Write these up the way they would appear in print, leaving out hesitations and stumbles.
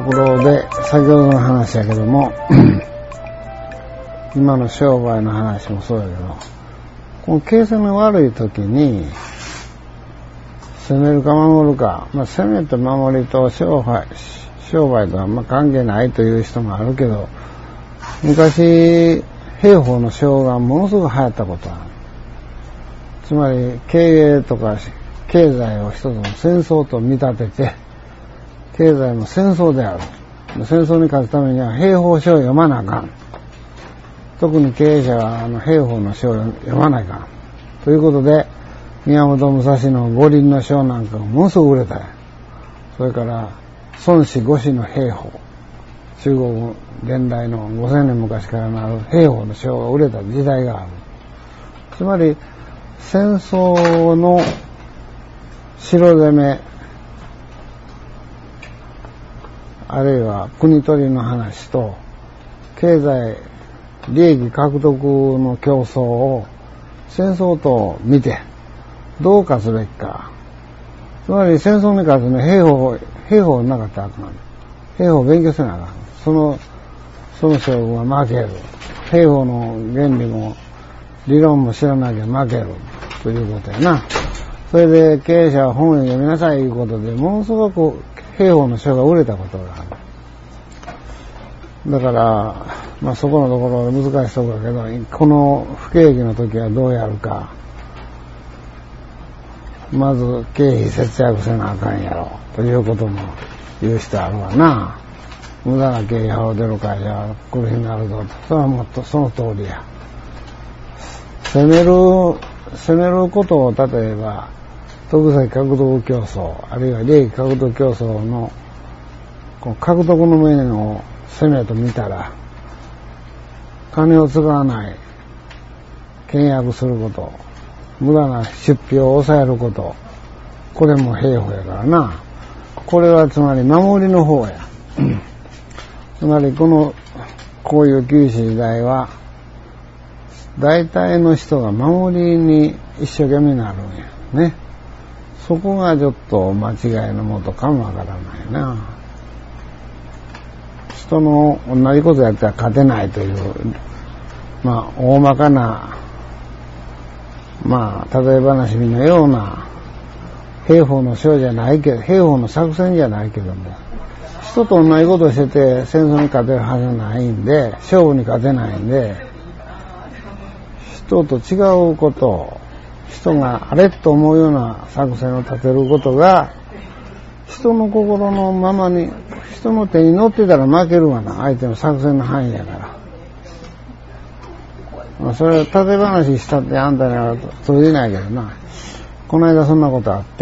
ころで、先ほどの話やけども、今の商売の話もそうやけど、この形勢の悪い時に、攻めるか守るか、攻めと守りと商売とは関係ないという人もあるけど、昔、兵法の将がものすごく流行ったことある。つまり、経営とか経済を一つの戦争と見立てて、経済も戦争である。戦争に勝つためには兵法書を読まなあかん。特に経営者は兵法の書を読まないかん。ということで、宮本武蔵の五輪の書なんかもものすごく売れた。それから、孫子五子の兵法。中国現代の5000年昔からのある兵法の書が売れた時代がある。つまり、戦争の城攻め、あるいは国取りの話と、経済、利益獲得の競争を戦争と見て、どうかすべきか。つまり戦争に勝つの兵法なかったらあかん。兵法を勉強せなあかん。その将軍は負ける。兵法の原理も理論も知らなきゃ負ける。ということやな。それで経営者は本を読みなさいということで、ものすごく兵法の書が売れたことがある。だから、そこのところ難しいところだけど、この不景気の時はどうやるか。まず経費節約せなあかんやろ。ということも言う人あるわな。無駄な経費払うてる会社は苦しになるぞ。それはもっとその通りや。攻めることを例えば、徳崎獲得競争、あるいは利益獲得競争の獲得の面を攻めと見たら、金を使わない、倹約すること、無駄な出費を抑えること、これも兵法やからな。これはつまり守りの方や。つまりこういう厳しい時代は、大体の人が守りに一生懸命になるんやね。そこがちょっと間違いのもとかもわからないな。人の同じことやったら勝てないという、大まかな、例え話のような兵法の書じゃないけど、兵法の作戦じゃないけども、人と同じことをしてて戦争に勝てるはずないんで、勝負に勝てないんで、人と違うことを、人があれと思うような作戦を立てることが、人の心のままに、人の手に乗ってたら負けるわな、相手の作戦の範囲やから。それは例え話したってあんたには通じないけどな。この間そんなことあって、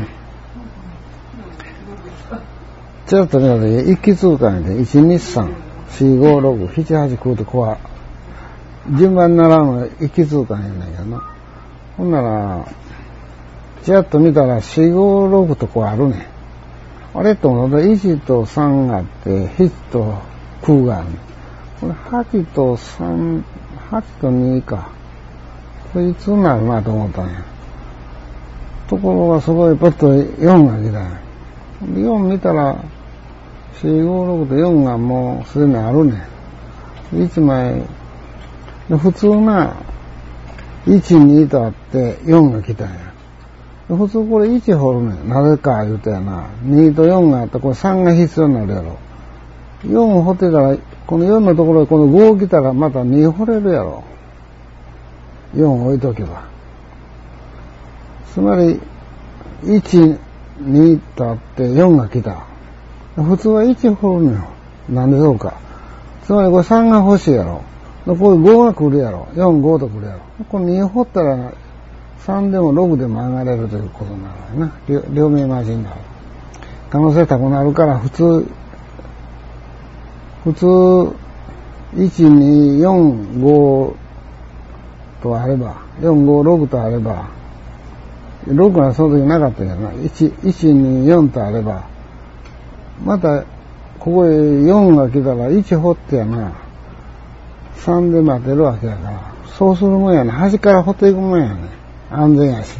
ちょっと見たとき、一気通過にで、1、2、3、4、5、6、7、8、9ってこう、順番に習うの一気通過にやんないけどな。ほんなら、ちらっと見たら4、5、6とこうあるね。あれと思うと1と3があって、7と9がある。これ8と3、8と2か。これいつになるなと思ったんや。ところがすごいパッと4が来たんや。4見たら、4、5、6と4がもうすでにあるね。1枚、普通な、1、2とあって4が来たんや。普通これ1掘るねん。なぜか言うとやな。2と4があって、これ3が必要になるやろ。4掘ってたら、この4のところにこの5来たらまた2掘れるやろ。4置いとけば。つまり、1、2とあって4が来た。普通は1掘るのよ。なんでそうか。つまりこれ3が欲しいやろ。これ5が来るやろ。4、5と来るやろ。これ2掘ったら3でも6でも上がれるということになるな。両面待ちになる。可能性高くなるから普通、1、2、4、5とあれば、4、5、6とあれば、6はその時なかったけどな。1、2、4とあれば、また、ここへ4が来たら1掘ってやな。3で待てるわけやから。そうするもんやね。端から掘っていくもんやね。安全やし。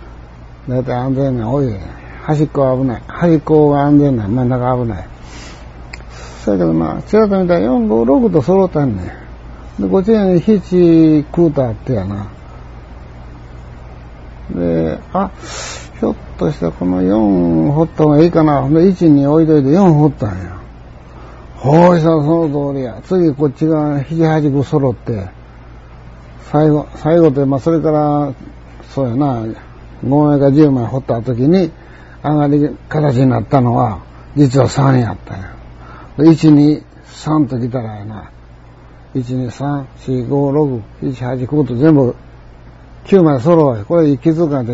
だいたい安全な多いやね。端っこは危ない。端っこが安全な。真ん中危ない。 そうやけどまあ、ちらっと見たら4、5、6と揃ったんねん。で、こっちに7、9とあってやな。で、ひょっとしてこの4掘った方がいいかな。で、1に置いといて4掘ったんや。ほいさ、その通りや。次こっちが7、8、9揃って、最後って、まあ、それから、そうやな、5枚か10枚掘った時に、上がり形になったのは、実は3やったんや。で、1、2、3と来たらやな、1、2、3、4、5、6、7、8、9と全部、9枚揃うや。これ一気通貫って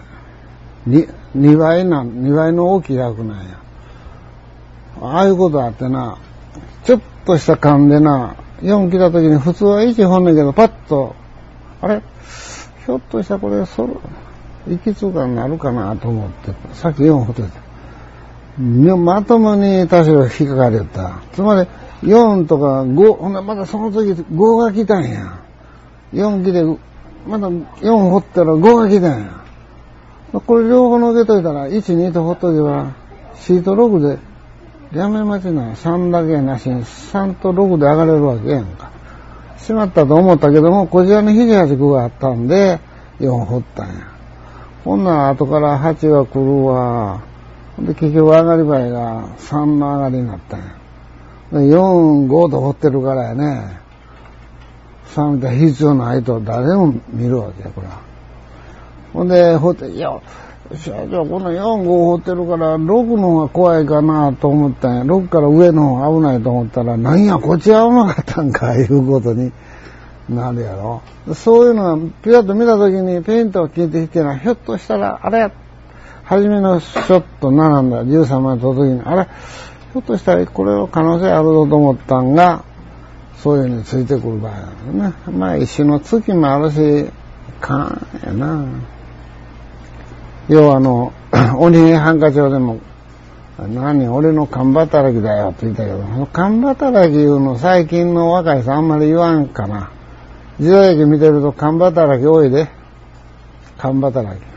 2倍の大きい役なんや。ああいうことあってな、ちょっとした勘でな、4来た時に普通は1掘んねんけど、パッと、あれひょっとしたらこれ一気通貫になるかなと思って、さっき4掘ってた。まともに多少引っかかれた。つまり、4とか5、ほんでまたその時5が来たんや。4来て、まだ4掘ったら5が来たんや。これ両方のけといたら、1、2と掘っとけば、4と6で、やめまちな、3だけなしに、3と6で上がれるわけやんか。しまったと思ったけども、こちらに7、8、9があったんで、4掘ったんや。ほんなら後から8が来るわ。で、結局上がり場合が3の上がりになったんや。で、4、5と掘ってるからやね。3みたいな必要ないと誰も見るわけや、これは。ほんで、掘って、いや、じゃあこの4、5掘ってるから、6の方が怖いかなと思ったんや。6から上の方が危ないと思ったら、なんや、こっちはうまかったんか、いうことになるやろ。そういうのが、ピラッと見たときに、ペイントを聞いてきてな、ひょっとしたら、あれ、初めのショット並んだ13枚取ったときに、あれ、ひょっとしたらこれの可能性あるぞと思ったんが、そういうのについてくる場合なんだね。まあ一種の月もあるし、勘やな。要は鬼平犯科帳でも、俺の勘働きだよって言ったけど、勘働きいうの最近の若い人あんまり言わんかな。時代劇見てると勘働き多いで。勘働き。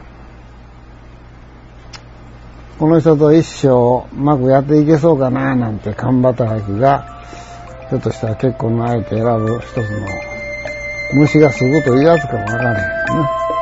この人と一生うまくやっていけそうかななんて勘働きが、ひょっとしたら結婚の相手選ぶ一つの虫がすぐというやつかもわからへんね。